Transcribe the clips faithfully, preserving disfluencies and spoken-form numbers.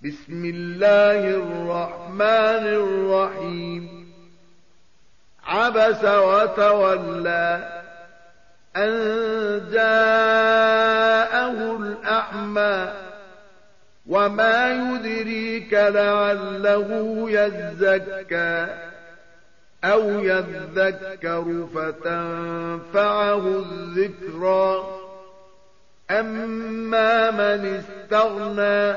بسم الله الرحمن الرحيم عبس وتولى أن جاءه الأعمى وما يدريك لعله يزكى أو يذكر فتنفعه الذكرى أما من استغنى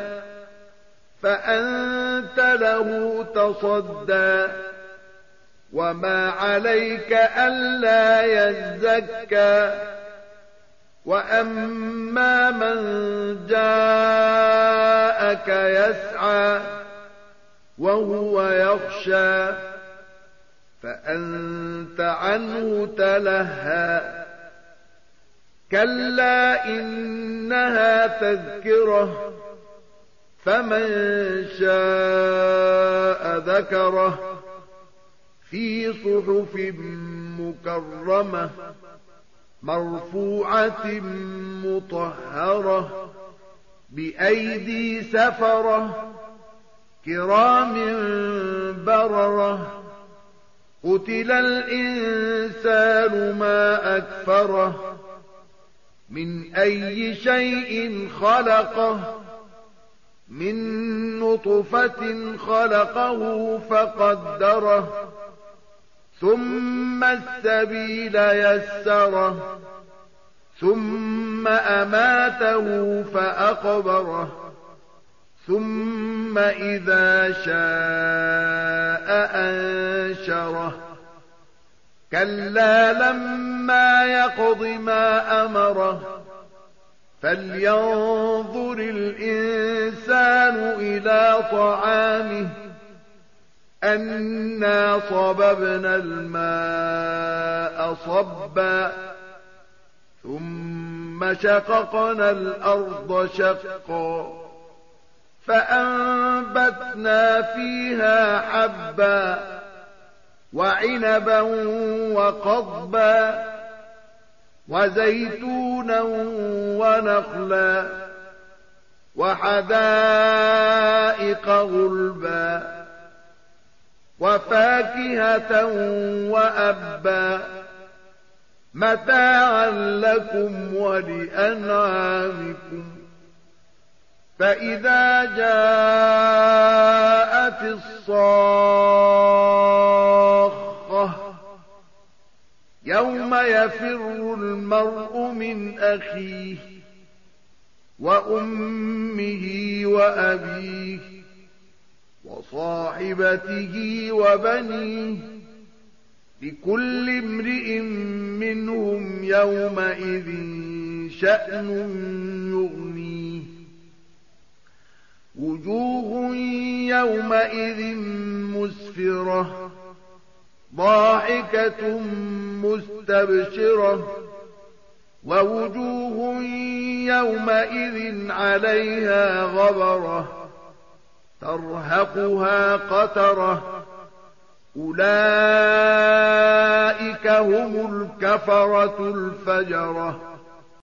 فأنت له تصدى وما عليك ألا يزكى وأما من جاءك يسعى وهو يخشى فأنت عنه تلهى كلا إنها تذكرة فمن شاء ذكره في صحف مكرمة مرفوعة مطهرة بأيدي سفرة كرام بررة قتل الإنسان ما أكفره من أي شيء خلقه من نطفة خلقه فقدره ثم السبيل يسره ثم أماته فأقبره ثم إذا شاء أنشره كلا لما يقض ما أمره فلينظر الإنسان إلى طعامه أنا صببنا الماء صبا ثم شققنا الأرض شقا فأنبتنا فيها حبا وعنبا وقضبا وزيتونا ونخلا وحدائق غلبا وفاكهة وأبا متاعا لكم ولأنعامكم فإذا جاءت الصاخة يوم يفر المرء من أخيه وأمه وأبيه وصاحبته وبنيه لكل امرئ منهم يومئذ شأن يغنيه وجوه يومئذ مسفرة ضاحكة مستبشرة ووجوه يومئذ عليها غبرة ترهقها قترة أولئك هم الكفرة الفجرة